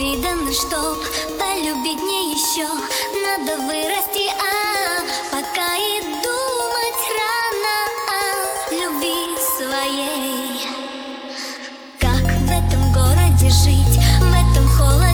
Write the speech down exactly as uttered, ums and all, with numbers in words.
невиданно, чтоб полюбить мне еще надо вырасти, а пока и думать рано о любви своей. Как в этом городе жить, в этом холоде?